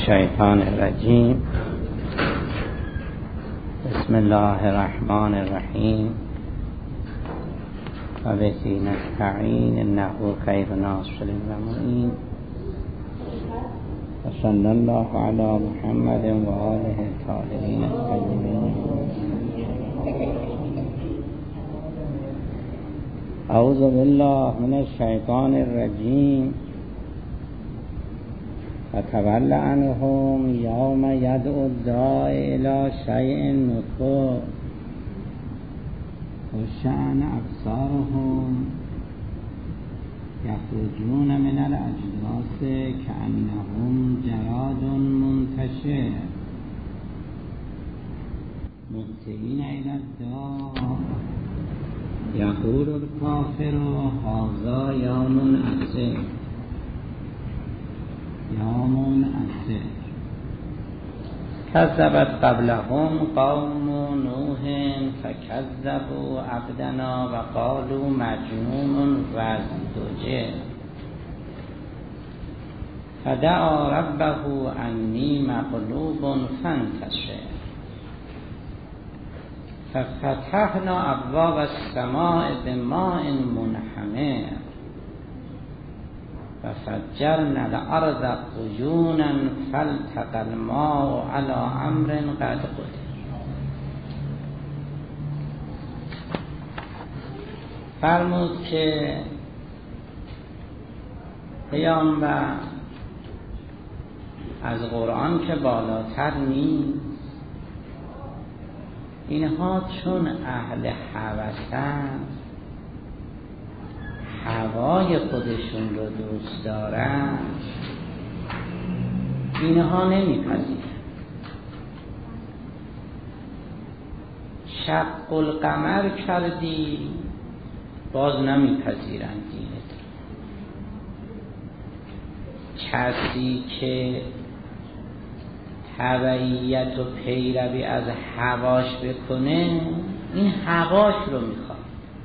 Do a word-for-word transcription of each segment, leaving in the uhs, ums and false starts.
الشیطان الرجیم. بسم الله الرحمن الرحیم و بهی نستعین انه خیر ناصر و معین و صلی الله علی محمد و آله الطاهرین الطیبین. اعوذ بالله من الشیطان الرجیم. فتول عنهم یوم یدعو الداعی الی شیء نکر خشعن ابصارهم یخرجون من الاجداث کأنهم جراد منتشر مهطعین الی الداع یقول الکافر هذا یوم عسیر یوم عسیر. کذبت قبلهم قوم نوح فکذبوا عبدنا و قالوا مجنون و ازدجر فدعا ربه انی مغلوب فانتصر ففتحنا ابواب السماء بماء منهمر ففجرنا الارض عیونا فالتقى الماء على امر قد قدر. فرمود که پیامبر از قرآن که بالاتر نیست، اینها چون اهل هوسن، هوای خودشون رو دوست دارن، اینها نمیپذیرن. شق القمر کردی باز نمیپذیرن دینت. کسی که تبعیت و پیروی از هواش بکنه، این هواش رو میخواد.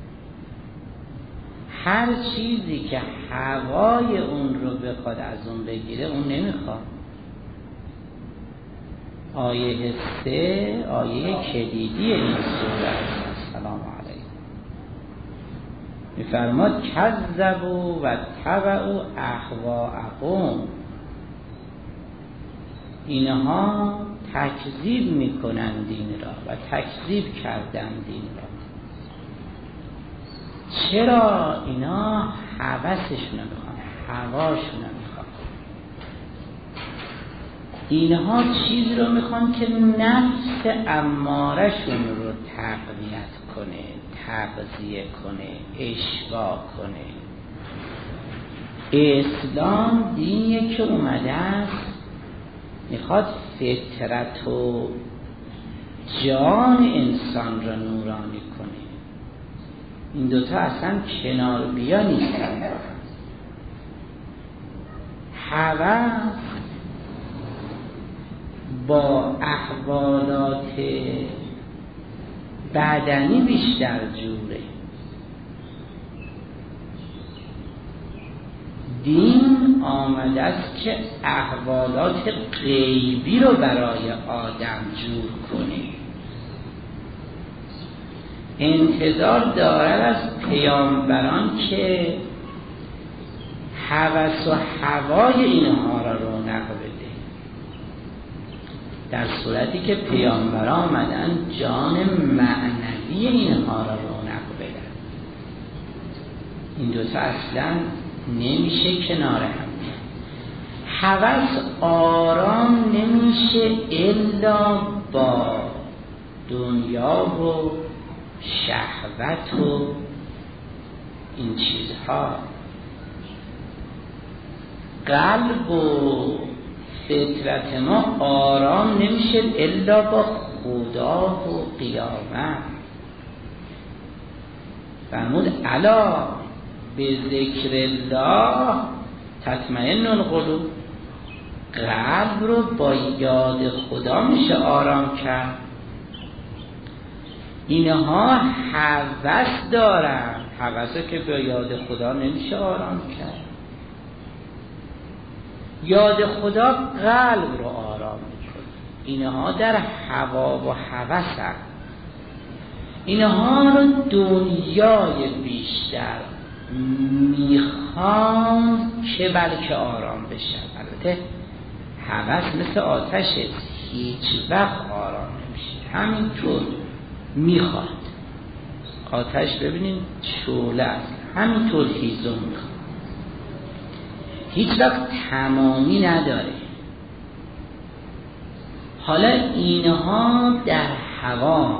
هر چیزی که هوای اون رو بخواد از اون بگیره اون نمیخواد. آیه سه آیه کلیدی این سوره است. السلام علیکم. میفرماد کذبوا و تبعوا اهواءهم. اینها تکذیب میکنن دین را و تکذیب کردن دین را. چرا؟ اینا هوسشون رو میخوان، هواشون رو میخوان. اینها چیزی رو میخوان که نفس امارشون رو تقویت کنه، تغذیه کنه، اشباع کنه. اسلام دینیه که اومده است میخواد فطرت و جان انسان را نورانی کنه. این دوتا اصلا کنار بیا نیستن. هوس با احوالات بدنی بیشتر جوره. دین آمده است که احوالات غیبی رو برای آدم جور کنه. انتظار دارد از پیامبران که هوس و هوای اینها را رونق بده، در صورتی که پیامبران آمدن جان معنوی اینها را رونق بدن. این دوتا اصلا نمیشه کنار هم. هوس آرام نمیشه الا با دنیا و شهوت و این چیزها. قلب و فطرت ما آرام نمیشه الا با خدا و قیامت. فرمود الا به ذکر الله تطمئن القلوب. قلب رو با یاد خدا میشه آرام کرد. اینها هوس دارن، هوسه که با یاد خدا نمیشه آرام کرد. یاد خدا قلب رو آرام میکنه. اینها در هوا و هوس هست. اینها رو دنیای بیشتر میخوان که بلکه آرام بشن. البته هوس مثل آتشه، هیچ وقت آرام نمیشه، همینطور میخواد. آتش ببینید شعله است، همینطور هیزم میخواد، هیچ وقت تمامی نداره. حالا اینها در هوا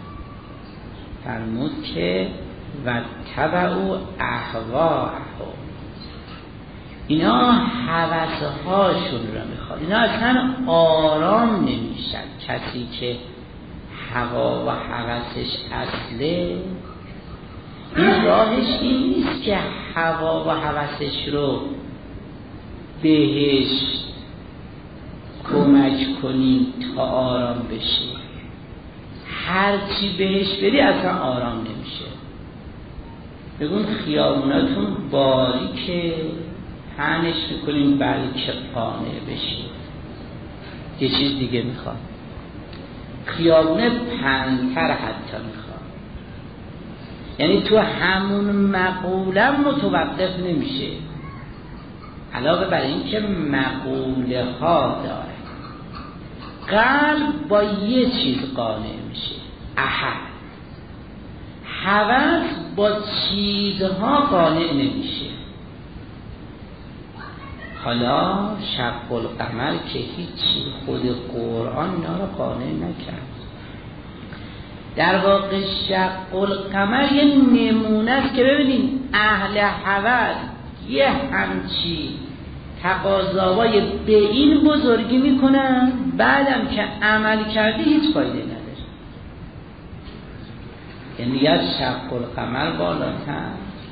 فرمود که و تبعوا اهواءهم، اینا هوسهاشون رو میخواد. اینا اصلا آرام نمیشن. کسی که هوا و هوسش اصله، این راهش این نیست که هوا و هوسش رو بهش کمک کنیم تا آرام بشه. هرچی بهش بدی اصلا آرام نمیشه. بگون خیابوناتون باریکه، پهنش میکنیم بلکه قانع بشیم. یه چیز دیگه میخواد، خیابونه پهن‌تر حتی میخواد. یعنی تو همون مقوله متوقف نمیشه، علاوه بر این که مقوله ها داره. قلب با یه چیز قانع میشه، احد. هوس با چیزها قانع نمیشه. حالا شق القمر که هیچی، خود قرآن اینا رو قانع نکرد. در واقع شق القمر یه نمونه است که ببینید اهل هوس یه همچی تقاضاهای به این بزرگی میکنن، بعدم که عمل کرده هیچ فایده نداره. یعنی از شق القمر بالاتر.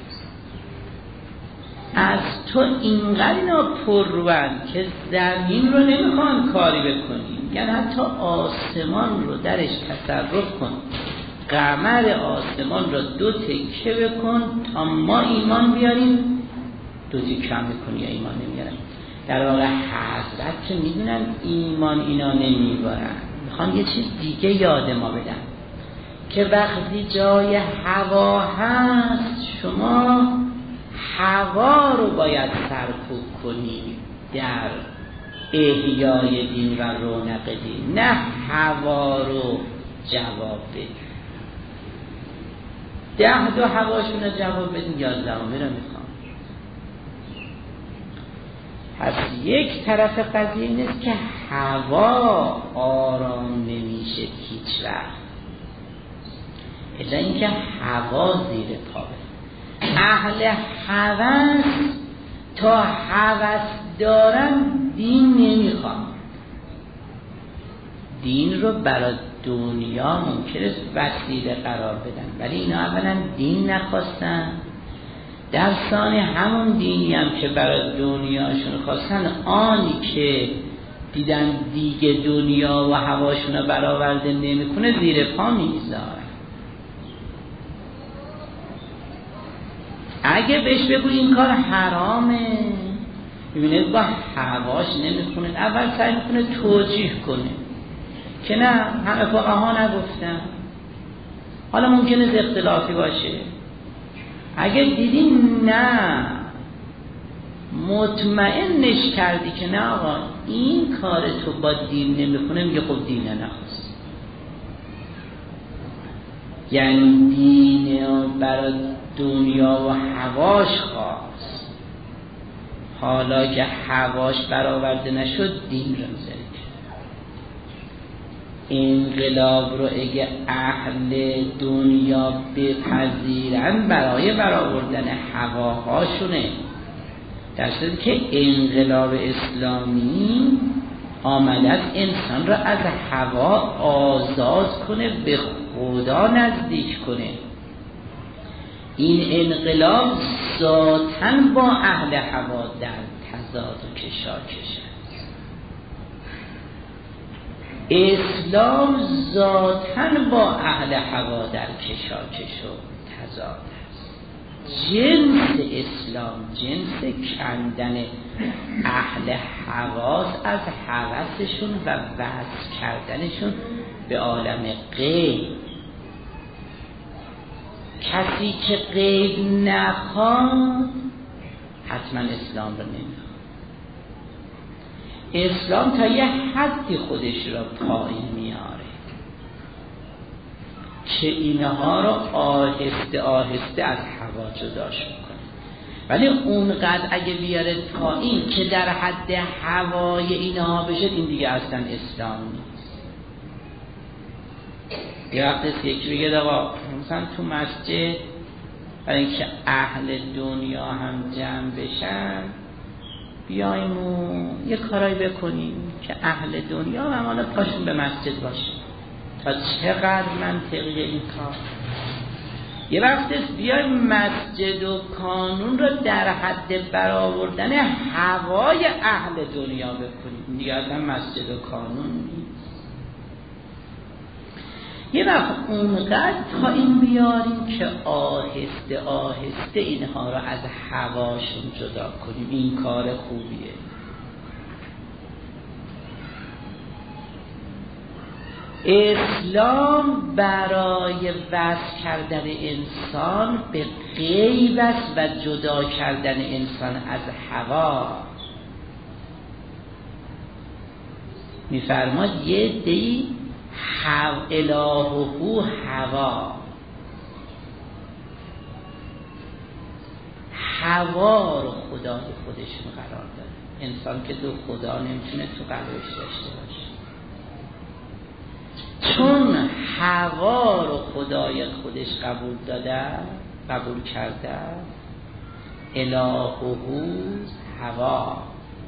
از تو اینقدر اینا پر روان که زمین رو نمیخوان کاری بکنیم، یعنی حتی آسمان رو درش تصرف کن، قمر آسمان رو دو تکه بکن تا ما ایمان بیاریم، دو تکه کم بکنی یا ایمان نمیارن. در واقع حضرت که میدونن ایمان اینا نمیبارن، میخوان یه چیز دیگه یاد ما بدن که وقتی جای هوا هست شما هوا رو باید سرکوب کنی در احیای دین و رونق دین، نه هوا رو جواب بدی. ده دو هواشون رو جواب بدین، یازدهمی رو میخوام. پس یک طرف قضیه این است که هوا آرام نمیشه هیچ وقت، الا اینکه هوا زیر پابه. اهل هوس تا هوس دارن دین نمیخوان. دین رو برای دنیا ممکنه وسیله قرار بدن، ولی اینا اولا دین نخواستن، در ثانی همون دینی هم که برای دنیاشون خواستن، آنی که دیدن دیگه دنیا و هواشون رو برآورده نمیکنه زیر پا میذارن. اگه بهش بگو این کار حرامه، ببینید با هواش نمیخونه، اول سعی میکنه توجیه کنه که نه همه فقها نگفتن، حالا ممکنه اختلافی باشه. اگه دیدی نه مطمئنش کردی که نه آقا این کار تو با دین نمیخونه، میگه خب دین نخواست. یعنی دین برای دنیا و هواش خواست، حالا که هواش برآورده نشد دین رو میذاره. انقلاب رو اگه اهل دنیا بپذیرن برای برآوردن هواهاشونه، در صورتی که انقلاب اسلامی آمده است انسان را از هوا آزاد کنه، به خدا نزدیک کنه. این انقلاب ذاتاً با اهل هوا در تضاد و کشاکش است. اسلام ذاتاً با اهل هوا در کشاکش و تضاد است. جنس اسلام، جنس کندن اهل حواس از هوسشون و وصل کردنشون به عالم غیب. کسی که غیب نخواد حتما اسلام رو نمیخواد. اسلام تا یه حدی خودش را پایین میاره که اینها رو آهسته آهسته از هوا جداش میکنه، ولی اونقدر اگه بیاره پایین که در حد هوای اینها بشه، این دیگه اصلا اسلام نیست. یه وقت یکی بگه آقا مثلا تو مسجد برای اینکه اهل دنیا هم جمع بشن بیاییم و یه کارایی بکنیم که اهل دنیا هم حالا پاشون به مسجد باشه. تا چقدر منطقیه این کار؟ یه وقت بیایم مسجد و کانون رو در حد برآوردن هوای اهل دنیا بکنیم، دیگه اصلا مسجد و کانون نیست. یه وقت اونقدر تا این بیاریم که آهسته آهسته اینها رو از هواشون جدا کنیم. این کار خوبیه. اسلام برای وصل کردن انسان به غیب است و جدا کردن انسان از هوا. میفرماد یه دی هو الهو هوا، هوا رو خدای خودشون قرار داره. انسان که دو خدا نمیتونه تو قلبش داشته باشه، چون هوا رو خدای خودش قبول داده، قبول کرده. الهو هوا،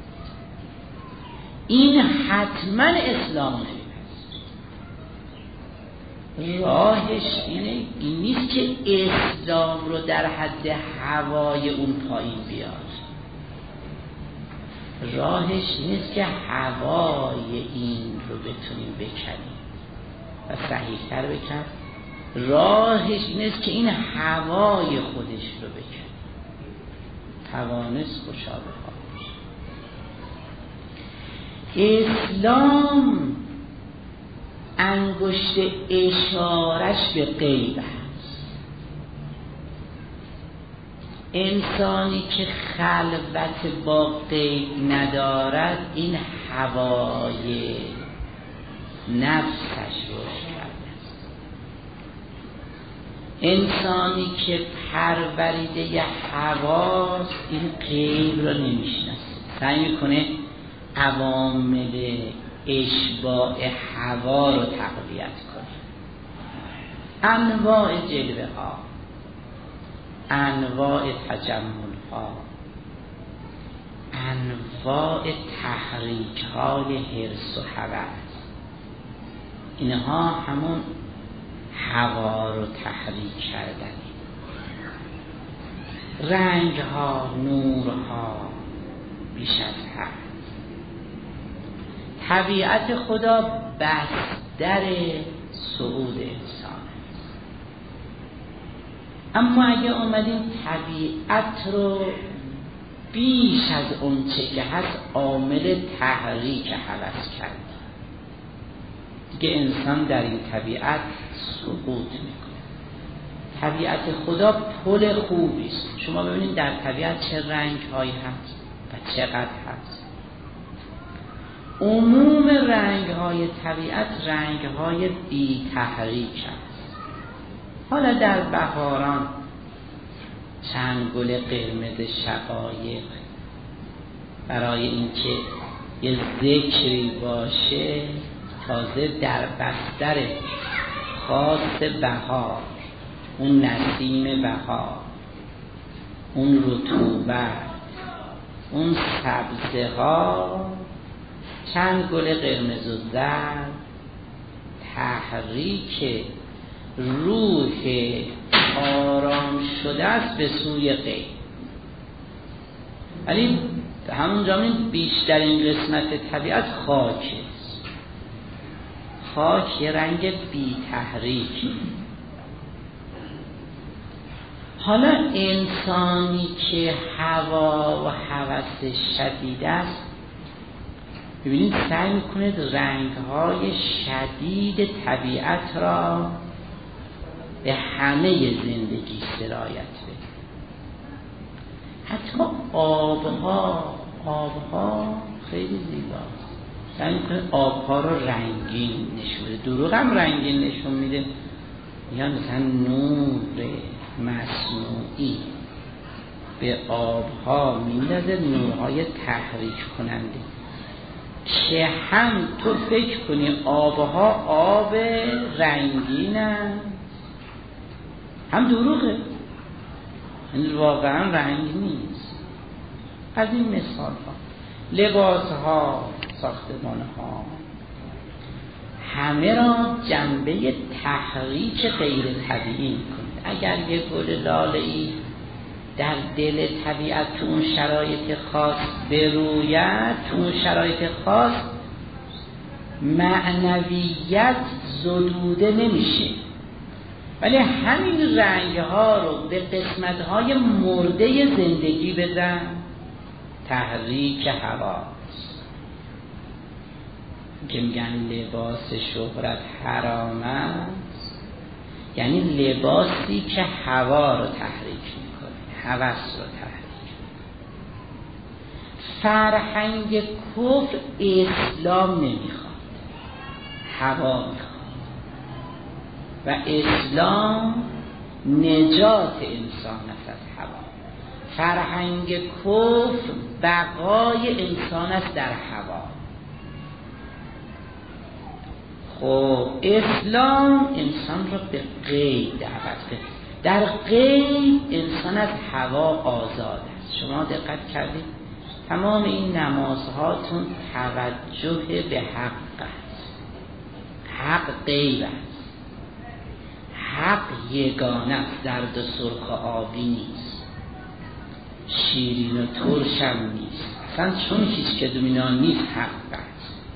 این حتما اسلام نیست. راهش اینه، این نیست که اسلام رو در حد هوای اون پایین بیاد. راهش نیست که هوای این رو بتونیم بکنیم و صحیح‌تر بکن. راهش نیست که این هوای خودش رو بکنیم. توانست خوشا بخواهش. اسلام انگشت اشارش به غیب است. انسانی که خلوت با غیب ندارد، این هوای نفسش روش کرده است. انسانی که پروریده ی هواست، این غیب را نمیشناسه، سعی میکنه عوامل اشباع هوا رو تقویت کنه. انواع جلوه ها، انواع تجمل ها، انواع تحریک های حرص و هوس، اینها همون هوا رو تحریک کردنی. رنگ ها، نور ها بیش از حد. طبیعت خدا بستر صعود انسان است. اما اگه اومدیم طبیعت رو بیش از اون چه که هست عامل تحریک هوس کردیم، دیگه انسان در این طبیعت سقوط میکنه. طبیعت خدا پل خوبی است. شما ببینید در طبیعت چه رنگ هایی هست و چقدر هست. عموم رنگ های طبیعت رنگ های بی تحریک هست. حالا در بهاران چند گل قرمز شقایق برای اینکه یه ذکری باشه، تازه در بستر خاص بهار، اون نسیم بهار، اون رطوبت، اون سبزه ها، چند گل قرمز و زرد تحریک روح آرام شده است به سوی غیب. ولی همونجا این بیشترین قسمت طبیعت خاک است. خاک یه رنگ بی تحریک. حالا انسانی که هوا و هوس شدید است، ببینید سعی میکنه رنگ‌های شدید طبیعت را به همه زندگی سرایت بده. حتی آبها آبها خیلی زیباست، سعی میکنه آبها رو رنگین نشون بده. دروغ هم رنگین نشون میده، یا مثلا نور مصنوعی به آبها میندازه، نورهای تحریک کننده، که هم تو فکر کنی آبها آب رنگینن، هم دروغه، این واقعا رنگ نیست. از این مثال ها، لباس ها، ساختمان ها، همه را جنبه تحریک غیر طبیعی میکنه. اگر یک گل لاله‌ای در دل طبیعت تو اون شرایط خاص بروید، تو اون شرایط خاص معنویت زدوده نمیشه، ولی همین رنگ ها رو به قسمت های مرده زندگی بدن، تحریک هواست. که میگن لباس شهرت حرام است، یعنی لباسی که هوا رو تحریک میکنه، هوس رو تحریک میکنه. فرهنگ کفر اسلام نمیخواد، هوا میخواد، و اسلام نجات انسان است از هوا. فرهنگ کفر بقای انسان است در هوا. خب اسلام انسان را به غیب دعوت کرد. در غیب انسان از هوا آزاد است. شما دقت کردید تمام این نمازهاتون توجه به حق است. حق غیب است، حق یگانه است، زرد و سرخ و آبی نیست، شیرین و ترش هم نیست، اصلا چون هیچ کدوم اینا نیست. حق است،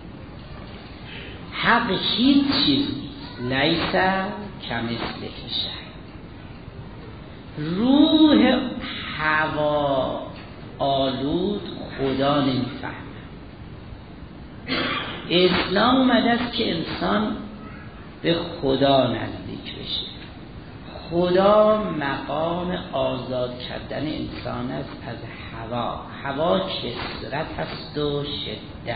حق هیچ چیز نیست. لیس کمثله شیء. روح هوا آلود خدا نمیفهمه. اسلام اومده است که انسان به خدا نزدیک بشه. خدا مقام آزاد کردن انسان است از هوا. هوا کثرت است و شدت،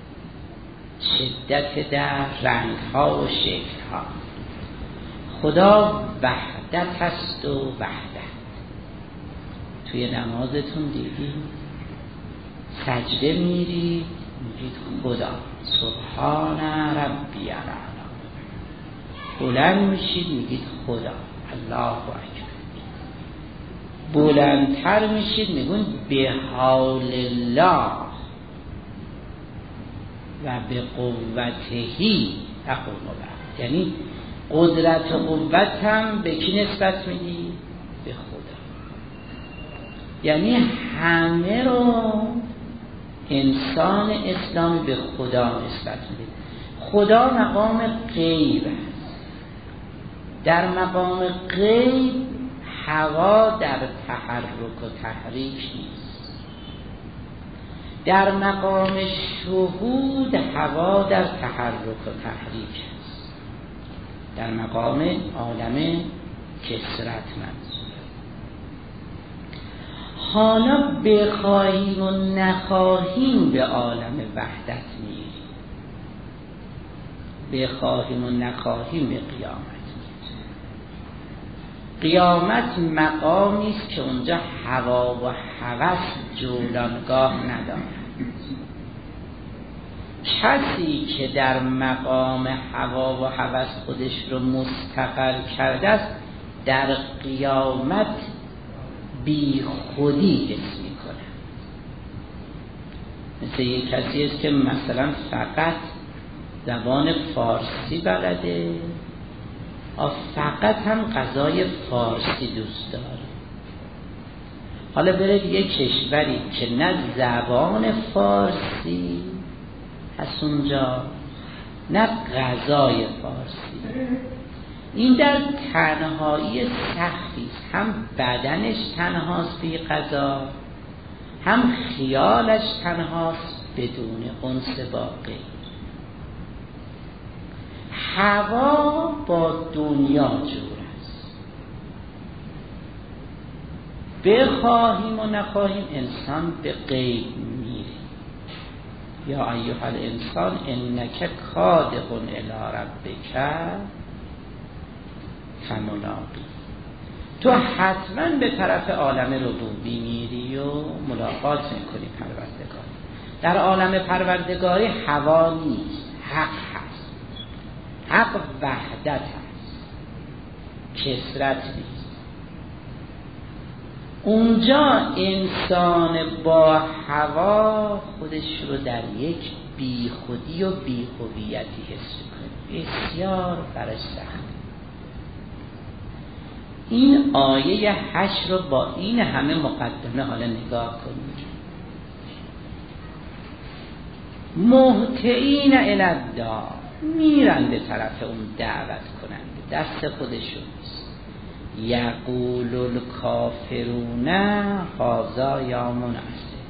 شدت در رنگ ها و شکل ها. خدا وحدت است و وحدت. توی نمازتون دیدید سجده میرید میگید خدا سبحان ربی الاعلی، بلند میشید میگید خدا الله اکبر، بلندتر میشید میگون به حول الله و به قوتهی تقوم الارض. یعنی قدرت و قوت هم به کی نسبت میدی؟ به خدا. یعنی همه رو انسان اسلامی به خدا نسبت میده. خدا مقام غیب است. در مقام غیب هوا در تحرک و تحریک نیست. در مقام شهود هوا در تحرک و تحریک است. در مقام عالم کثرت منظور. حالا بخواهیم و نخواهیم به عالم وحدت میریم، بخواهیم و نخواهیم به قیامت میریم. قیامت مقامی است که اونجا هوا و هوس جولانگاه ندارد. کسی که در مقام هوا و هوس خودش رو مستقر کرده است در قیامت بی خودی حس میکنه. مثل یک کسی است که مثلا فقط زبان فارسی بلده، فقط هم غذای فارسی دوست داره. حالا بره یک کشوری که نه زبان فارسی هست اونجا نه غذای فارسی، این در تنهایی سختی است، هم بدنش تنهاست بی غذا، هم خیالش تنهاست بدون انس با غیر. هوا با دنیا جور است، بخواهیم و نخواهیم انسان به غیب میره. یا ایها الانسان انک کادح الی ربک فملاقی. تو حتما به طرف عالم ربوبی میری و ملاقات میکنی پروردگار. در عالم پروردگاری هوا نیست، حق هست. حق وحدت هست، کثرت نیست. اونجا انسان با هوا خودش رو در یک بی خودی و بی هویتی حس کنه، بسیار برش سخت. این آیه هشت رو با این همه مقدمه حالا نگاه کنید. مهطعین الی الداع، میرن به طرف اون دعوت کننده، دست خودشونست. یقول الکافرون هذا یوم عسیر.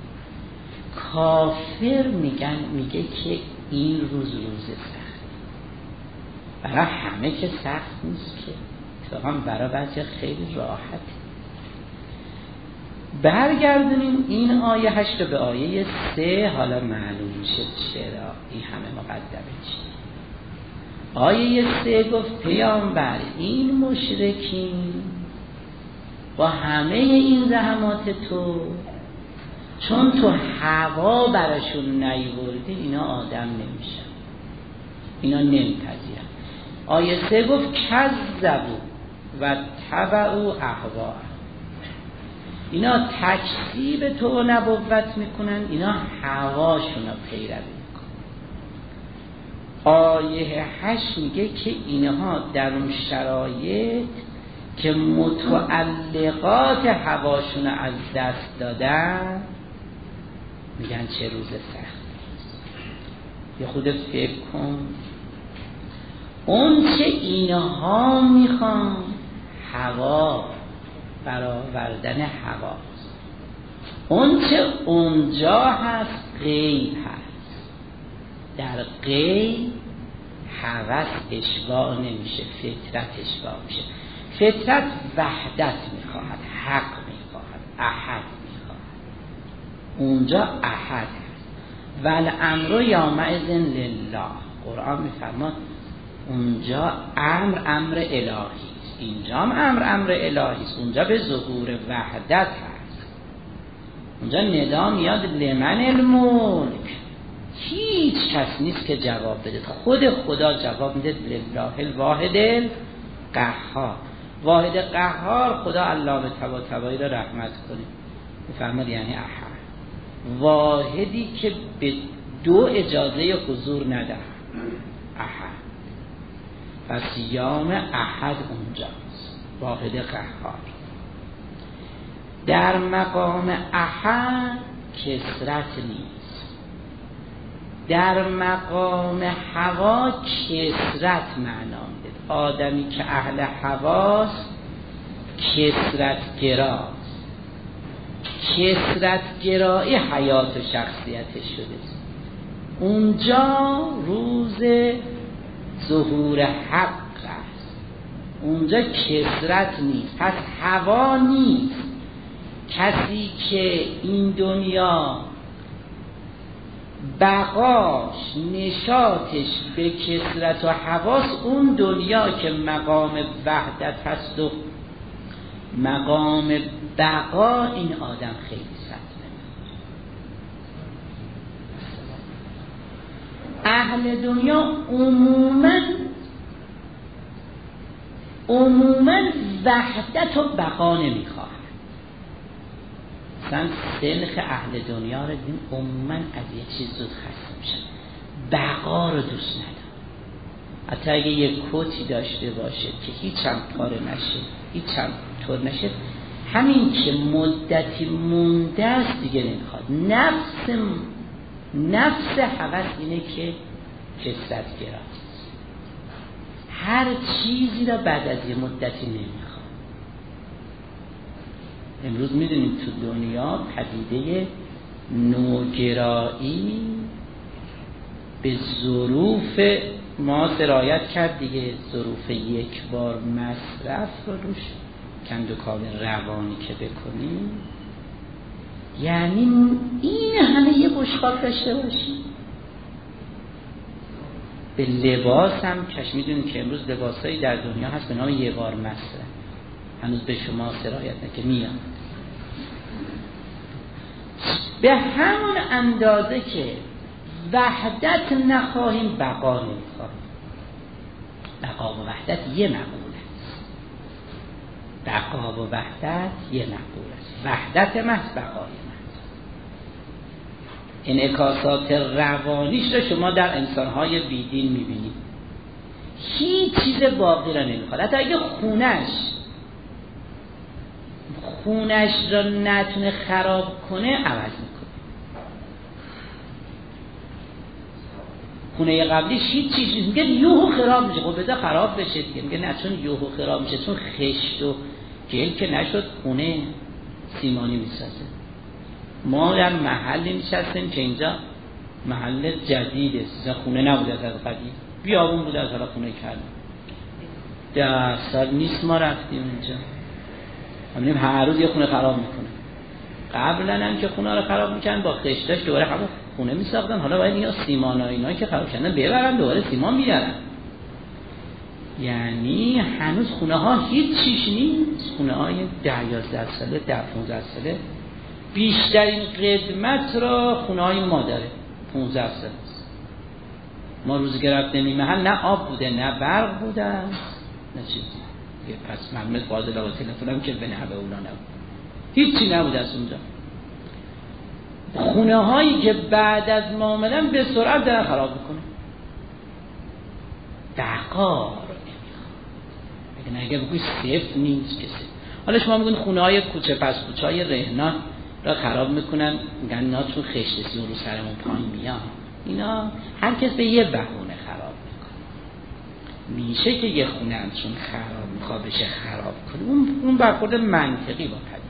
کافر میگن میگه که این روز روز سخت. برای همه که سخت نیست که، اتفاقا برای بعضی خیلی راحت. برگردونیم این آیه هشت به آیه سه، حالا معلوم شد چرا این همه مقدمه چیه. آیه سه گفت پیامبر این مشرکین با همه این زحمات تو، چون تو هوا براشون نیوردی، اینا آدم نمیشن، اینا نمیپذیرن. آیه سه گفت کذبوا و تبعوا اهواءهم، اینا تکذیب تو نبوت میکنن، اینا هواشون رو پیروی میکنن. آیه هشت میگه که اینها در اون شرایط که متعلقات هواشون از دست دادن، میگن چه روز سختی. یه خود فکر کن، اون چه اینها میخوان هوا، برآوردن هواست. اون چه اونجا هست غیب هست. در غیب هوس اشباع نمیشه، فطرت اشباع میشه. فطرت وحدت میخواهد، حق میخواهد، احد میخواهد. اونجا احد هست. والامر یومئذ لله. قرآن میفرماد اونجا امر امر الهی است، اینجا هم امر امر الهی است. اونجا به ظهور وحدت هست. اونجا ندا میاد لمن الملک، هیچ کس نیست که جواب بده، خود خدا جواب میده. لله الواحد القهار. واحد قهار خدا علامه طباطبایی را رحمت کنه میفرماد یعنی احد، واحدی که به دو اجازه حضور نده، احد. پس یوم احد اونجاست، واحد قهار. در مقام احد کثرت نیست، در مقام هوا کثرت معنا میده. آدمی که اهل هواست کثرت گراست، کثرت گرایی حیات و شخصیتش شده. اونجا روز ظهور حق است، اونجا کثرت نیست. پس هوا نیست. کسی که این دنیا بقاش نشاطش به کثرت و هواست، اون دنیا که مقام وحدت هست و مقام بقا، این آدم خیلی سخته. اهل دنیا عموما عموما وحدت و بقا نمیخواه. مثلا سلخ اهل دنیا رو دیم عموما از یه چیز زود خسته میشن، بقا رو دوست ندارن. حتی اگه یه کتی داشته باشه که هیچ هم پاره نشه، هیچ هم طور نشه، همین که مدتی مونده است دیگه نمیخواد. نفس نفس هوس اینه که کثرت گراست. هر چیزی را بعد از یه مدتی نمیخواد. امروز میدونید تو دنیا پدیده نوگرایی به ظروف ما سرایت کرد دیگه. ظروف یک بار مصرف رو روش کندوکاو روانی که بکنیم، یعنی این همه یه بشقاب داشته باشیم. به لباس هم کش میدونید که امروز لباسایی در دنیا هست به نام یه بار مصرف، هنوز به شما سرایت نکرد میاد. به همون اندازه که وحدت نخواهیم بقا نمیخواهیم. بقا و وحدت یه مقوله است. بقا و وحدت یه مقوله است. وحدت محض بقای محض. انعکاسات روانیش رو شما در انسانهای بیدین میبینید. هیچ چیز باقی را نمیخواد. حتی اگه خونش خونش را نتونه خراب کنه عوض میکنه. خونه قبلیش هیچ چیز نیست، میگه یوهو خراب میشه. خب بذار خراب بشه دیگه. میگه نه، چون یوهو خراب میشه، چون خشت و گل که نشد خونه سیمانی میسازه. ما در محلی نشستیم که اینجا محل جدیده، خونه نبوده از قدیم، بیابون بوده از حالا خونه کردن. ده سال نیست ما رفتیم اونجا، همینیم هر روز یه خونه خراب میکنه. قبلا هم که خونه رو خراب میکنن با خشتاش دوباره همون خونه میساختن. حالا باید اینا سیمان ها اینایی که خراب کردن ببرن دوباره سیمان میارن. یعنی هنوز خونه ها هیچ چیش نیست. خونه های ده یازده ساله ده پونزده ساله بیشترین قدمت را خونه های ما داره. پونزده ساله ما روز گرفت نمی محل نه آب بوده نه برق بوده نه چیزی. پس محمد فاضل با تلفنم که به نحوه اونا نبود، هیچی نبود از اونجا. خونه هایی که بعد از ما آمدن به سرعت دارن خراب میکنه. بقا رو نمیخواد. اگه بگوی صفر نیست که صفر. حالا شما میگن خونه های کوچه پس کوچه های رهنا را خراب میکنن، میگن اینا تو خشت سی رو سرمون پایین میان. اینا هر کس به یه بهونه خراب میکنه. میشه که یه خونه هم چون خراب میخواد بشه خراب کنه. اون اون برخورد منطقی با پدید.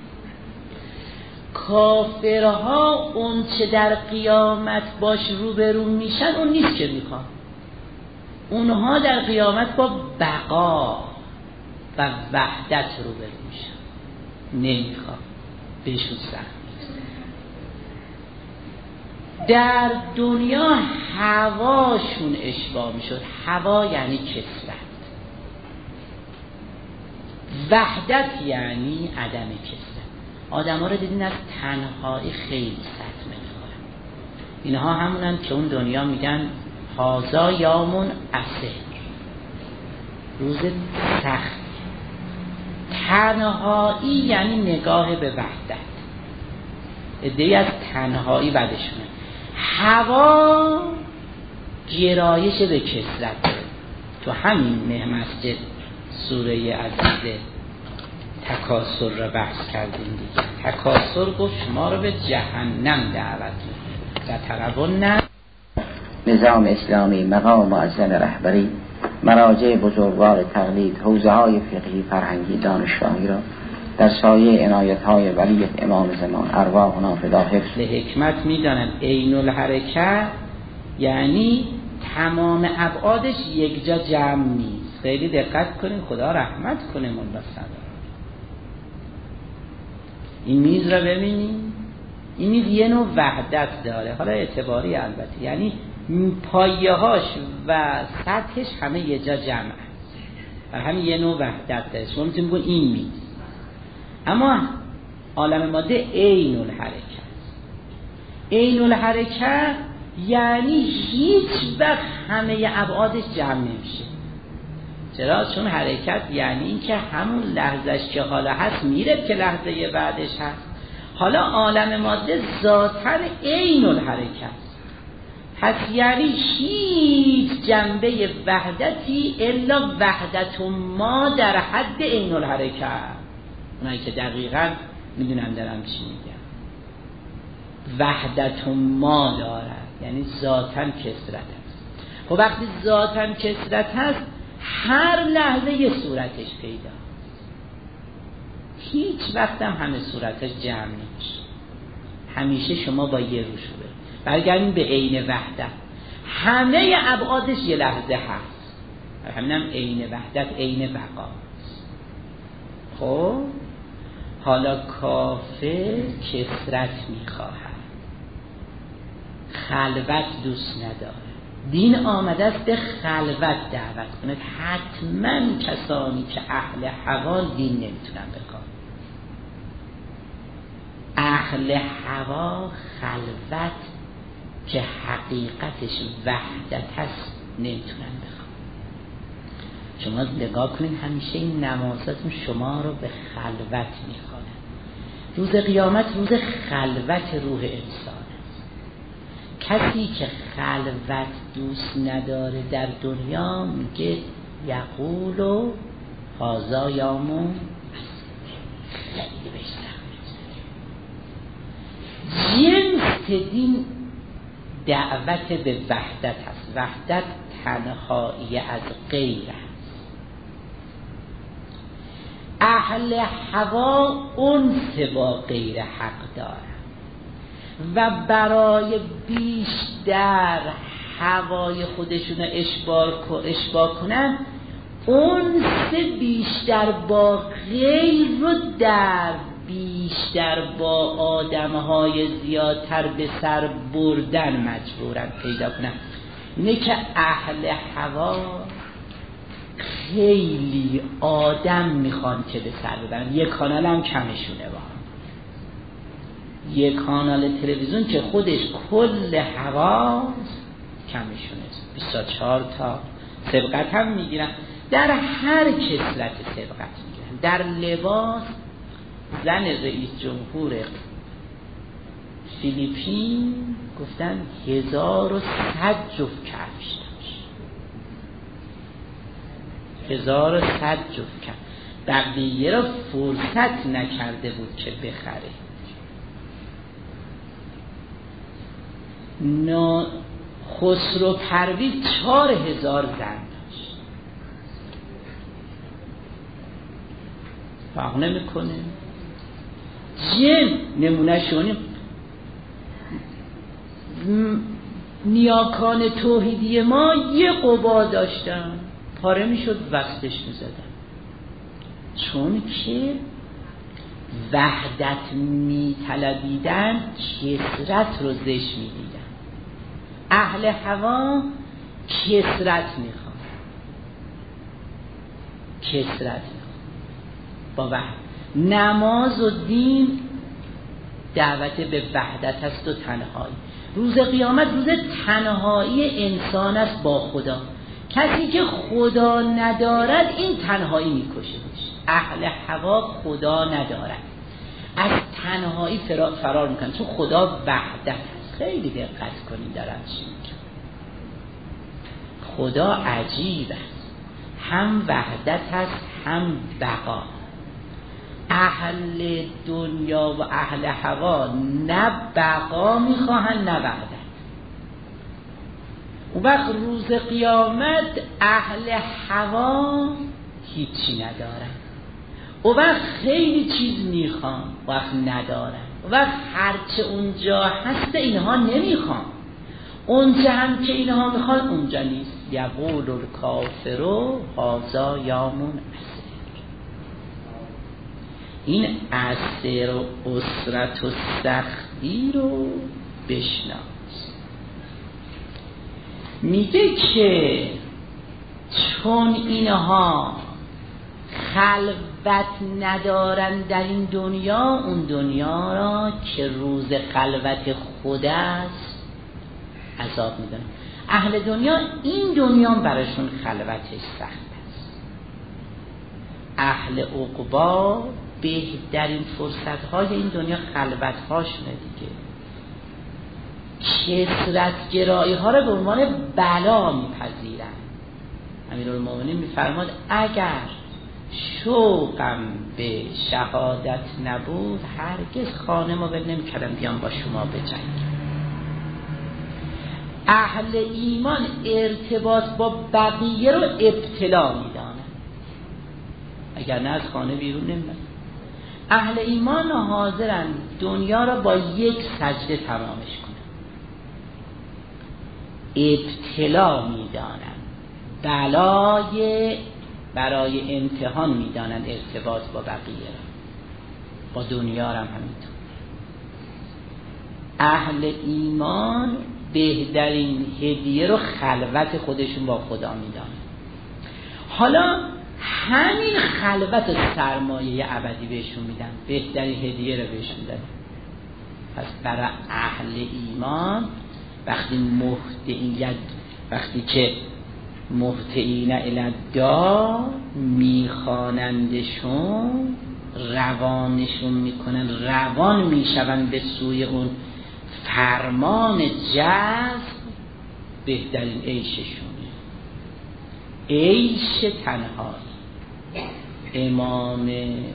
کافرها اون چه در قیامت باش روبرو میشن اون نیست که میخوان. اونها در قیامت با بقا و وحدت روبرو میشن. نمیخوان، بهشون سخت نیست. در دنیا هواشون اشباع میشد. هوا یعنی کثرت، وحدت یعنی عدم کثرت. آدم ها رو دیدین از تنهایی خیلی صدمه میخورن. اینها همونن که اون دنیا میگن هازا یامون عسر، روز سخت. تنهایی یعنی نگاه به وحدت. ادعای از تنهایی بدشونه. هوا گرایش به کثرت. تو همین نه مسجد سوره عزیزه تکاسر را بحث کردیم دیگه. تکاسر گفت شما رو به جهنم دعوت می‌کنه. ترون نظام اسلامی، مقام معظم رهبری، مراجع بزرگوار تقلید، حوزه های فقهی، فرهنگی، دانشگاهی را در سایه عنایت های ولی امام زمان ارواحنا فدا حفظ. حکمت میدانن عین الحرکت یعنی تمام ابعادش یک جا جمع نیست. خیلی دقت کنین، خدا رحمت کنه مولا صدر. این میز را ببینید، این میز یه نوع وحدت داره، حالا اعتباری البته، یعنی پایه هاش و سطحش همه یه جا جمع هست و همین یه نوع وحدت داره. شما میتونید بگید این میز. اما عالم ماده عین الحرکت. عین الحرکت یعنی هیچ وقت همه ابعادش جمع نمیشه. چرا؟ چون حرکت یعنی این که همون لحظهش که حالا هست میره که لحظه بعدش هست. حالا عالم ماده ذاتاً عین الحرکت، پس یعنی هیچ جنبه وحدتی الا وحدت ما در حد عین الحرکت. اونایی که دقیقاً میدونم دارم چی میگم. وحدت ما دارد یعنی ذاتاً کثرت هست. خب وقتی ذاتاً کثرت هست، هر لحظه یه صورتش پیدا، هیچ وقت هم همه صورتش جمع نمیشه. همیشه شما با یه روش رو برگردیم به عین وحدت، همه ابعادش یه لحظه هست، همینم عین وحدت، عین بقا. خب حالا کافر کثرت میخواهد، خلوت دوست نداره. دین آمده است به خلوت دعوت کنه. حتما کسانی که اهل هوا دین نمیتونن بکنن. اهل هوا خلوت که حقیقتش وحدت هست نمیتونن بخوان. شما نگاه کنید همیشه این نمازاتون شما رو به خلوت میخوانن. روز قیامت روز خلوت روح انسان است. کسی که خلوت دوست نداره در دنیا میگه یقولو هذا یوم خیلی بهش جنس دین دعوت به وحدت هست. وحدت تنهایی از غیر است. اهل هوا انس با غیر حق دارند و برای بیشتر هوای خودشون رو اشباع کنن انس بیشتر با غیر رو در بیشتر با آدمهای زیادتر به سر بردن مجبورن پیدا کنن. اینه که اهل هوا خیلی آدم میخوان که به سر ببرن. یک کانال هم کمشونه، با یک کانال تلویزیون که خودش کل هواست کمشونه. بیست و چهار تا سبقت هم میگیرن، در هر کسلت سبقت میگیرن. در لباس زن رئیس جمهور فیلیپین گفتن هزار و صد جفت کفش داشت، هزار و صد جفت کفش. بقیه را فرصت نکرده بود که بخره. نا خسرو پرویز چهار هزار زن داشت. فرق نمیکنه. جن نمونه شونیم نیاکان توحیدی ما یه قبا داشتن، پاره میشد وقتش میزدن، چون که وحدت میطلبیدن کثرت رو زش میدیدن. اهل هوا کثرت میخوان، کثرت میخوان با وحدت. نماز و دین دعوت به وحدت است و تنهایی. روز قیامت روز تنهایی انسان است با خدا. کسی که خدا ندارد این تنهایی میکشهش. اهل هوا خدا ندارد، از تنهایی فرار, فرار میکنن، چون خدا وحدت است. خیلی دقت کنید دارم چی میگم. خدا عجیب است، هم وحدت است هم بقا. اهل دنیا و اهل هوا نه بقا میخواهن نه وحدت. اون وقت روز قیامت اهل هوا هیچی ندارن، اون وقت خیلی چیز میخوان وقت ندارن. اون وقت هرچه اونجا هست اینها نمیخوان، اونجا هم که اینها میخوان اونجا نیست. یقول الکافر هذا یوم عسیر. این عسیر و عسرت و سختی رو بشناس. میگه که چون اینها خلوت ندارن در این دنیا، اون دنیا را که روز خلوت خود است عذاب میدن. اهل دنیا این دنیا براشون خلوتش سخت است. اهل عقبا بهترین فرصت های این دنیا خلوت هاشونه دیگه. کثرت گرایی ها را به عنوان بلا میپذیرن. امیرالمومنین میفرماد اگر شوقم به شهادت نبود هرگز خانه ما ول نمی‌کردم بیام با شما بجنگم. اهل ایمان ارتباط با بقیه رو ابتلا میدانن، اگر نه از خانه بیرون نمیرن. اهل ایمان حاضرن دنیا را با یک سجده تمامش کنن. ابتلا میدانن، بلای برای امتحان میدانن ارتباط با بقیه را، با دنیا هم همینطور. اهل ایمان بهترین هدیه رو خلوت خودشون با خدا میدانن. حالا همین خلوت سرمایه ابدی بهشون میدن، بهترین هدیه رو بهشون دادن. پس برای اهل ایمان وقتی مهتئین وقتی که مهتئین الدا میخوانندشون روانشون میکنن، روان میشون به سوی اون فرمان جذب، بهترین عیششونه، عیش تنهایی. امام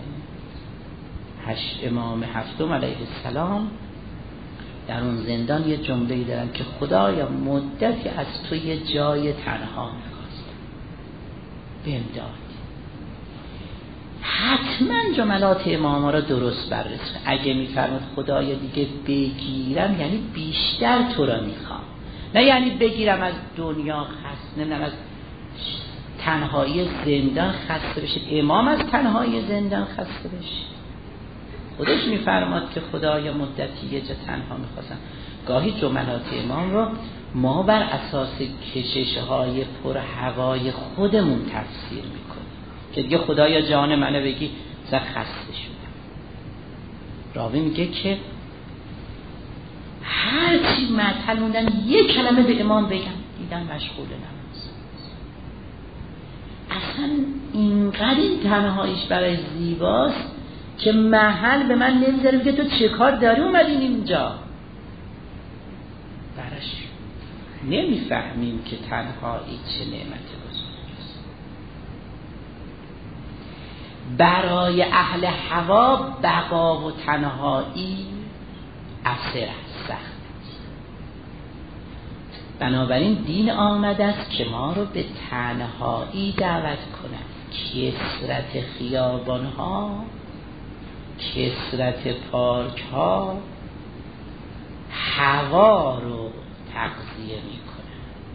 هشت امام هفتم علیه السلام در اون زندان یه جمله‌ای دارن که خدایا مدتی از تو یه جای تنها می‌خواستم، بهم داد. حتما جملات اماما را درست بررسی. اگه میفرماد خدایا دیگه بگیرم، یعنی بیشتر تو را میخوام، نه یعنی بگیرم از دنیا خسته، نه از تنهایی زندان خسته بشه. امام از تنهایی زندان خسته بشه، خودش میفرماد که خدایا مدتی یه جا تنها میخواستم. گاهی جملات امام رو ما بر اساس کشش‌های پر هوای خودمون تفسیر میکنیم که دیگه خدایا جان منو بگی زن خسته شدم. راوی میگه که هر چی معطل موندن یک کلمه به امام بگم، دیدن مشغول نماز. اصلا اینقدر این تنهاییش برای زیباست که محل به من نمیذاره که تو چه کار داری اومدین اینجا. براش نمیفهمیم که تنهایی چه نعمت بزرگیست. برای اهل هوا بقا و تنهایی اثر است، سخت است. بنابراین دین آمده است که ما رو به تنهایی دعوت کند. کثرت خیابان ها، کثرت پارک ها هوا رو تغذیه میکنه،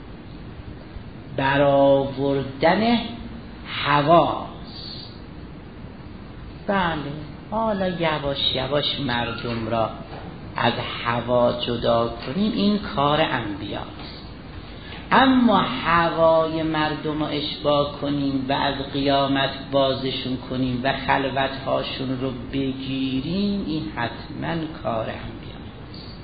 برآوردن هواست. بله، حالا یواش یواش مردم را از هوا جدا کنیم، این کار انبیاست. اما هوای مردم رو اشباع کنیم و از قیامت بازشون کنیم و خلوتهاشون رو بگیریم، این حتما کار انبیاست.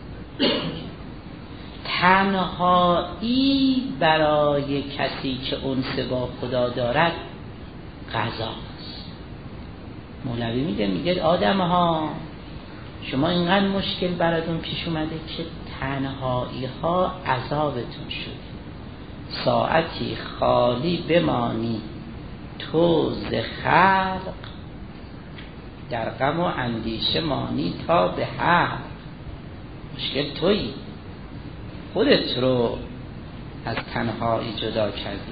تنهایی برای کسی که انس با خدا دارد قضاست. مولوی میگه میگه آدم ها شما اینقدر مشکل براتون پیش اومده که تنهایی ها عذابتون شد. ساعتی خالی بمانی تو ز خلق، در غم و اندیشه مانی تا به حق. مشکل تویی، خودت رو از تنهایی جدا کردی.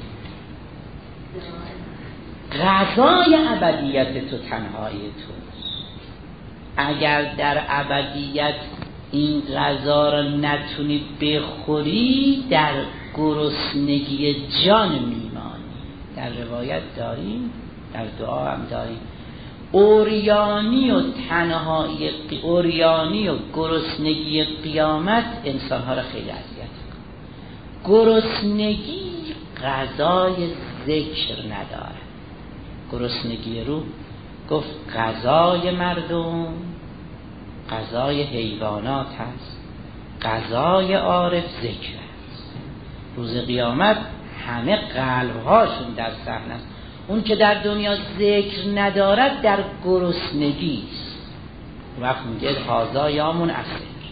غذای ابدیت تو تنهایی توست. اگر در ابدیت این غذا را نتونی بخوری، در گرسنگی جان میمانی. در روایت داریم، در دعا هم داریم، اوریانی و تنهایی، اوریانی و گرسنگی قیامت انسان ها را خیلی اذیت می‌کنه. گرسنگی غذای ذکر نداره. گرسنگی روح گفت غذای مردم غذای حیوانات هست، غذای عارف ذکر است. روز قیامت همه قلبهاشون در صحنه است. اون که در دنیا ذکر ندارد در گرسنگی است. وقت میگه هازا یامون اصل.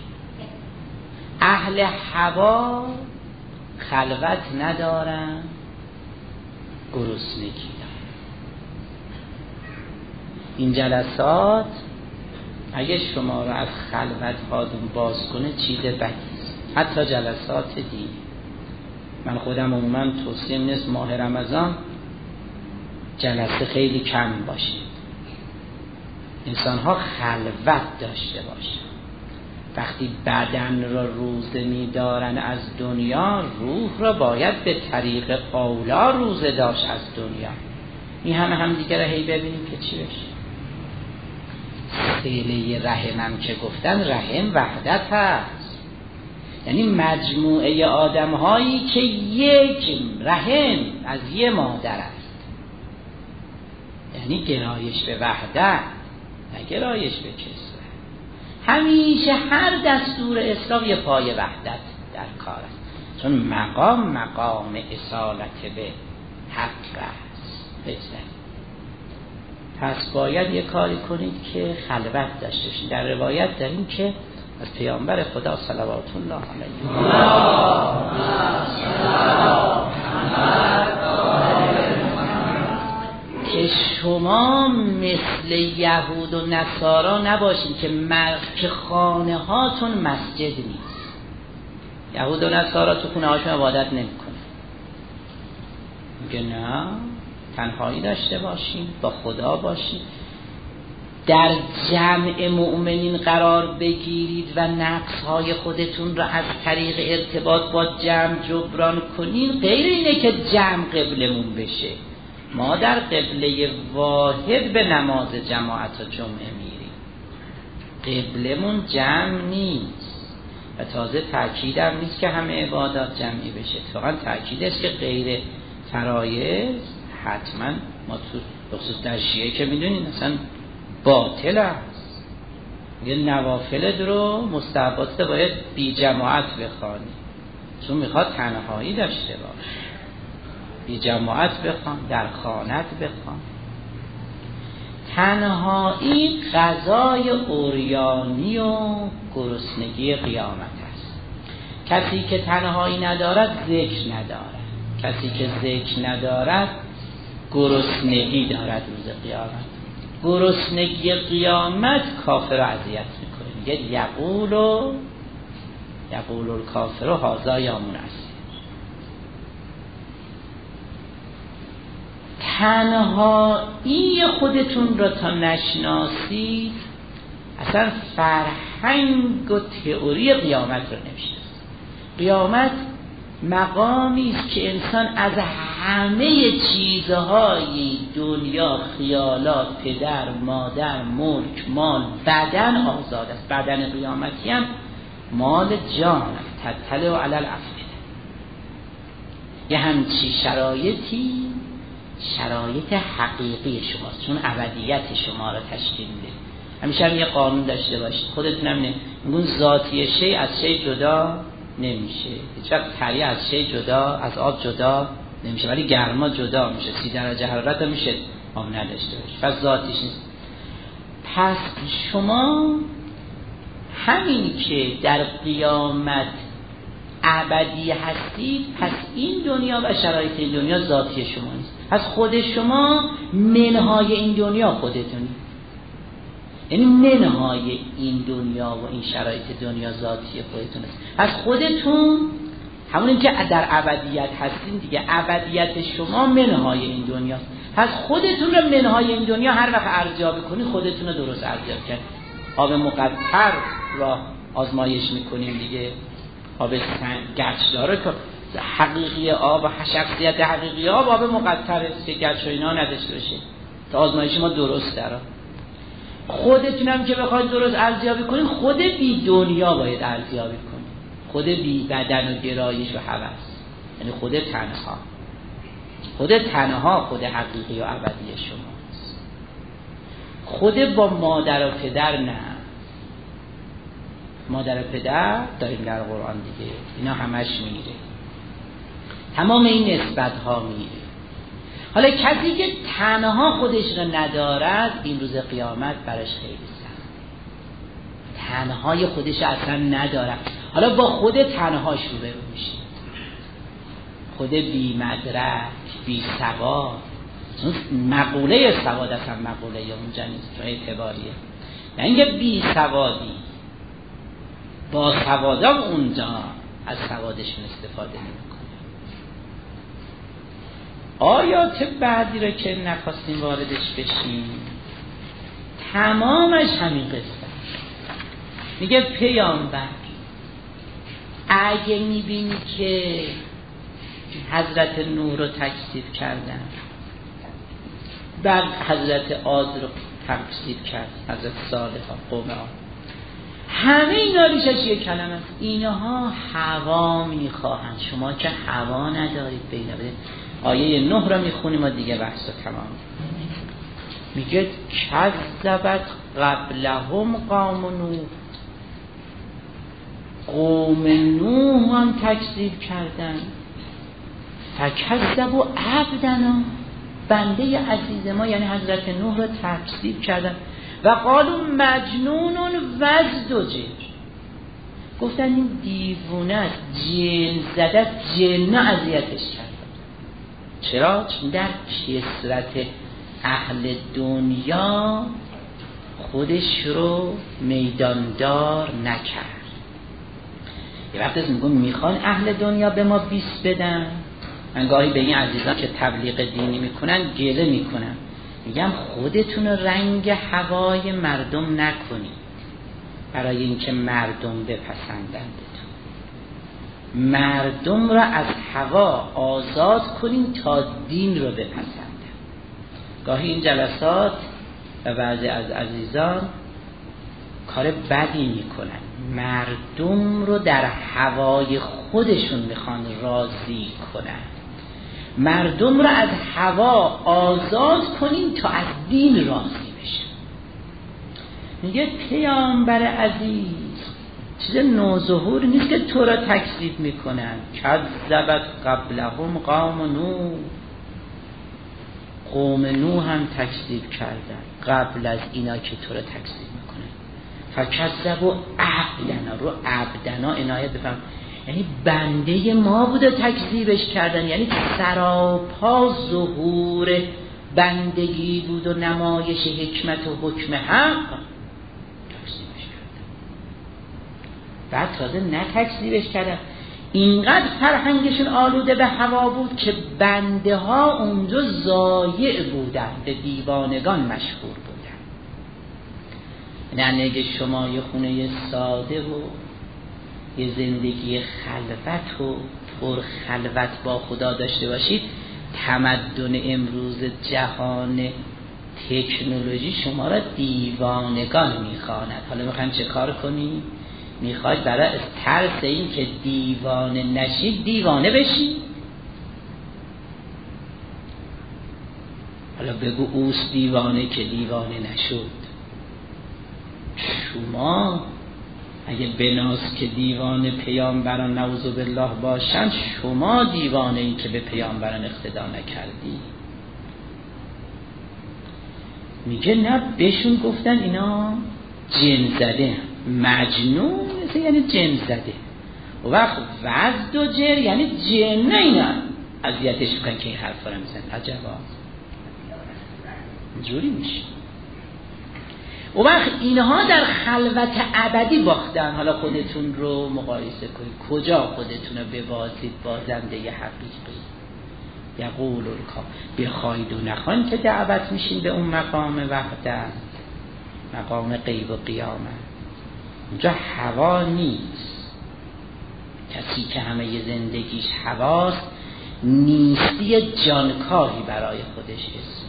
اهل هوا خلوت ندارن، گرسنگی دارن. این جلسات اگه شما رو از خلوت هاتون باز کنه چیز بدی است. حتی جلسات دینی من خودم عموما توصیه نیست ماه رمضان جلسه خیلی کم باشه، انسان ها خلوت داشته باشن. وقتی بدن را روزه می دارن از دنیا، روح را باید به طریق اولا روزه داشت از دنیا. این همه هم دیگه را هی ببینیم که چی بشه. سیله رحمم که گفتن، رحم وحدت هست، یعنی مجموعه آدم هایی که یک رحم از یه مادر است، یعنی گرایش به وحدت نه گرایش به کسوت. همیشه هر دستور اسلام یه پای وحدت در کار است، چون مقام مقام اصالت به حق است. بگذارید پس باید یه کاری کنید که خلوت داشته باشید. در روایت داریم که از پیامبر خدا صلوات الله علیه که شما مثل یهود و نصارا نباشید که که خانه هاتون مسجد نیست. یهود و نصارا تو خونه هاشون عبادت نمیکنه. میگه نه، تنهایی داشته باشید، با خدا باشید، در جمع مؤمنین قرار بگیرید و نقصهای خودتون را از طریق ارتباط با جمع جبران کنین. غیر اینه که جمع قبلمون بشه. ما در قبله واحد به نماز جماعت و جمعه میریم، قبلمون جمع نیست. و تازه تأکید هم نیست که همه عبادات جمعی بشه، اتفاقا تأکید است که غیر فرایض حتما ما تو خصوص در شیعه که میدونید مثلا باطل است. یه نوافل رو مستحبات باید بی جماعت بخوانی، چون میخواد تنهایی داشته باش. بی جماعت بخوان، در خانت بخوان. تنهایی غذای عریانی و گرسنگی قیامت است. کسی که تنهایی ندارد ذکر ندارد، کسی که ذکر ندارد گرسنگی دارد روز قیامت. گرسنگی قیامت کافر رو اذیت میکنه. میگه یقول و یقول الکافر هذا یامون است. تنهایی خودتون را تا نشناسید اصلا فرهنگ و تئوری قیامت رو نمیشناسید. قیامت مقامی است که انسان از همه چیزهای دنیا، خیالات، پدر، مادر، ملک، مال، بدن آزاد است. بدن قیامتی هم مال جان است. تطلع علی الافئده. یه همچی شرایطی شرایط حقیقی شماست، چون ابدیت شما را تشکیل میده. همیشه هم یه قانون داشته باشید، خودتون هم نمیگون ذاتی شی از شی جدا نمیشه. هیچ وقت تری از شی جدا، از آب جدا نمیشه، ولی گرما جدا میشه. سی درجه حرارت هم میشه آب نداشته باشه، پس ذاتیش نیست. پس شما همین که در قیامت ابدی هستید، پس این دنیا و شرایط این دنیا ذاتی شما نیست. پس خود شما منهای این دنیا خودتونید. یعنی منهای این دنیا و این شرایط دنیا ذاتی خودتون است. پس خودتون همونیم که در ابدیت هستین دیگه، ابدیت شما منهای این دنیا. پس خودتون رو منهای این دنیا هر وقت ارزیابی کنید، خودتون رو درست ارزیابی کنید. آب مقطر را آزمایش میکنیم دیگه، آب گچ داره که حقیقی آب و شخصیت حقیقی آب آب مقطر است که گچ و اینا نداشته باشه تا آزمایش ما درست داره. خودتون هم که بخواید درست ارزیابی کنید، خود بی دنیا باید ارزیابی کنید، خود بی بدن و گرایش و هوس، یعنی خود تنها. خود تنها خود حقیقی و ابدی شماست. خود با مادر و پدر نه. مادر و پدر داریم در قرآن دیگه، اینا همش میره، تمام این نسبت ها میره. حالا کسی که تنها خودش رو ندارد، این روز قیامت براش خیلی سخت. تنهای خودش اصلا ندارد، حالا با خود تنهاش روبرو میشه. خود بی مدرک، بی سواد. مقوله سواد اصلا مقوله اونجا نیست، چون اعتباریه. یعنی اینکه بی سوادی با سوادام اونجا از سوادشون استفاده نمیکنه. آیات بعدی رو که نخواستیم واردش بشیم تمامش همین قصه. میگه پیامبر اگه میبینی که حضرت نوح رو تکذیب کردن، بعد حضرت عاد رو تکذیب کرد، حضرت صالح قوم عاد، همه اینا ریشش یک کلمه است. اینها هوا میخواهند، شما که هوا ندارید به اینا بدید. آیه نه رو میخونیم و دیگه بحث تمام. میگه کذبت قبلهم قوم نوح، قوم نوح هم تکذیب کردن. فکذبوا عبدنا، بنده عزیز ما یعنی حضرت نوح رو تکذیب کردن. و قالوا مجنون وازدجر، گفتن این دیوونه، جن زده، جن اذیتش کردن. چرا؟ چون در کثرت اهل دنیا خودش رو میداندار نکرد. یه وقت از میگم میخوان اهل دنیا به ما بیس بدن، من گاهی به این عزیزان که تبلیغ دینی میکنن گله میکنن، میگم خودتون رنگ هوای مردم نکنید برای اینکه مردم بپسندندتون. مردم را از هوا آزاد کنین تا دین رو بپسندن. گاهی این جلسات و بعضی از عزیزان کار بدی میکنن، مردم رو در هوای خودشون میخوان راضی کنن. مردم رو از هوا آزاد کنین تا از دین راضی بشن. میگه پیامبر عزیز چیز نوظهور نیست که تو را تکذیب میکنن. کذبت قبلهم قوم نوح، قوم نوح هم تکذیب کردن قبل از اینا که تو را تکذیب میکنن. فکذبوا عبدنا، رو عبدنا عنایت بفهم، یعنی بنده ما بود و تکذیبش کردن، یعنی سراپا ظهور بندگی بود و نمایش حکمت و حکم حق، تکذیبش کردن. بعد تازه نه تکذیبش کردن، اینقدر فرهنگشون آلوده به هوا بود که بنده ها اونجا ضایع بودن، به دیوانگان مشهور بودن. نه اگه شما یه خونه ساده و یه زندگی خلوت و پر خلوت با خدا داشته باشید، تمدن امروز جهان تکنولوژی شما را دیوانگان میخواند. حالا میخوایم چه کار کنی؟ میخواید برای ترس این که دیوانه نشید دیوانه بشید؟ حالا بگو اوست دیوانه که دیوانه نشد. شما اگه بناس که دیوانه پیامبران نعوذ بالله باشن، شما دیوانه این که به پیامبران اقتدا نکردی. میگه نه، بهشون گفتن اینا جن زده، مجنون یعنی جن زده، و وقت وازدجر یعنی جن اینا اذیتش میکنن که این حرفا رو میزنن. عجبا اینجوری میشه. و وقت اینها در خلوت ابدی باختن. حالا خودتون رو مقایسه کنید، کجا خودتون رو ببازید با زنده حقیقی. یقول الکا بخواید و نخواید که دعوت میشین به اون مقام وحدت، مقام غیب و قیامت. اونجا هوا نیست. کسی که همه زندگیش هواست، نیستی جانکاهی برای خودش اسم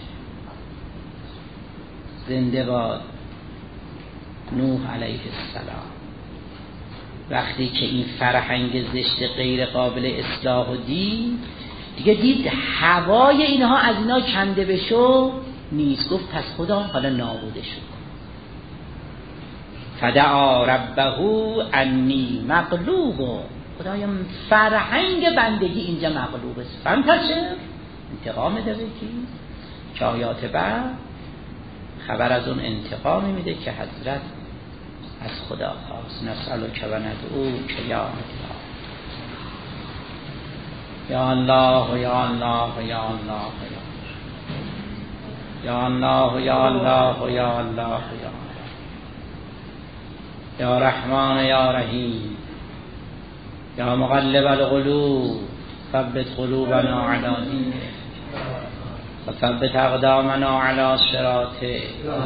زنده باد نوح علیه السلام. وقتی که این فرهنگ زشت غیر قابل اصلاح و دید، دیگه دید هوای اینها از اینا کنده بشو نیست. گفت پس خدا حالا نابودش کن. فدعا ربه انی مغلوب، خدایم فرهنگ بندگی اینجا مغلوب است، فانتشر، انتقام ده بگی. که آیات بعد خبر از اون انتقامی میده که حضرت از خدا خواست. نسألک و ندعوک یا الله یا الله یا الله یا الله یا الله یا الله یا الله یا رحمان یا رحیم یا مقلب القلوب ثبت قلوبنا على دینک و ثبت اقدامنا على صراطک.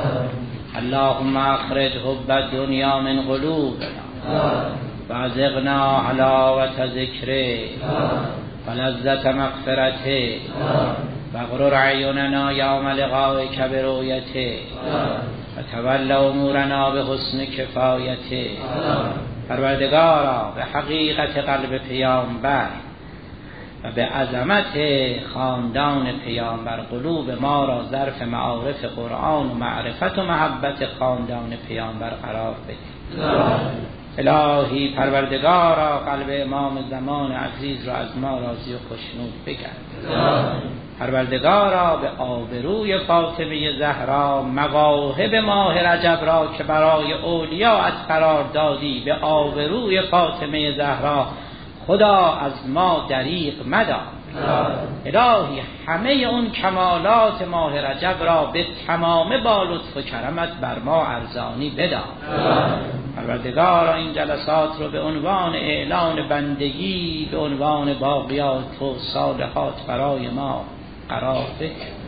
اللهم اخرج حب الدنیا من قلوبنا و ازغنا حلاوة ذکرک و لذت مغفرتک و اغرر اعیننا یوم لقائک برؤیتک و تول امورنا به حسن کفایتک. پروردگارا به حقیقت قلب پیامبر و به عظمت خاندان پیامبر قلوب ما را ظرف معارف قرآن و معرفت و محبت خاندان پیامبر قرار بده. الهی پروردگارا قلب امام زمان عزیز را از ما راضی و خوشنود بگرد. پروردگارا به آبروی فاطمه زهرا مواهب ماه رجب را که برای اولیاءت قرار دادی به آبروی فاطمه زهرا خدا از ما دریغ مدار. الهی همه اون کمالات ماه رجب را به تمام با لطف و کرمت بر ما ارزانی بدار. پروردگارا این جلسات رو به عنوان اعلان بندگی به عنوان باقیات و صالحات برای ما قرار بده.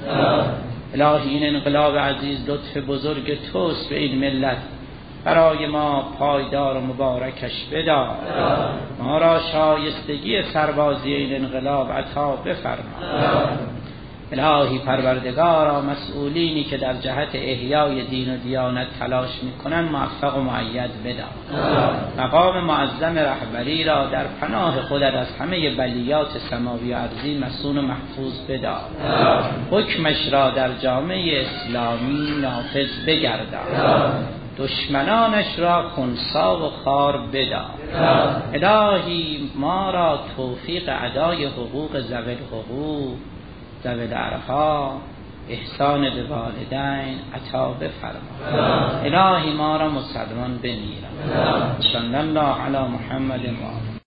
الهی این انقلاب عزیز لطف بزرگ توست به این ملت، برای ما پایدار و مبارکش بدار. ما را شایستگی سربازی این انقلاب عطا بفرما. الهی پروردگارا مسئولینی که در جهت احیای دین و دیانت تلاش میکنن موفق و مؤید بدار. مقام معظم رهبری را در پناه خودت از همه بلیات سماوی و ارضی مصون و محفوظ بدار. حکمش را در جامعه اسلامی نافذ بگردان. دشمنانش را خنثی و خار بدار. الهی ما را توفیق ادای حقوق ذوی الحقوق، ذوی الارحام، احسان به والدین عطا بفرما. الهی ما را مسلمان بمیر. صلی الله علی محمد و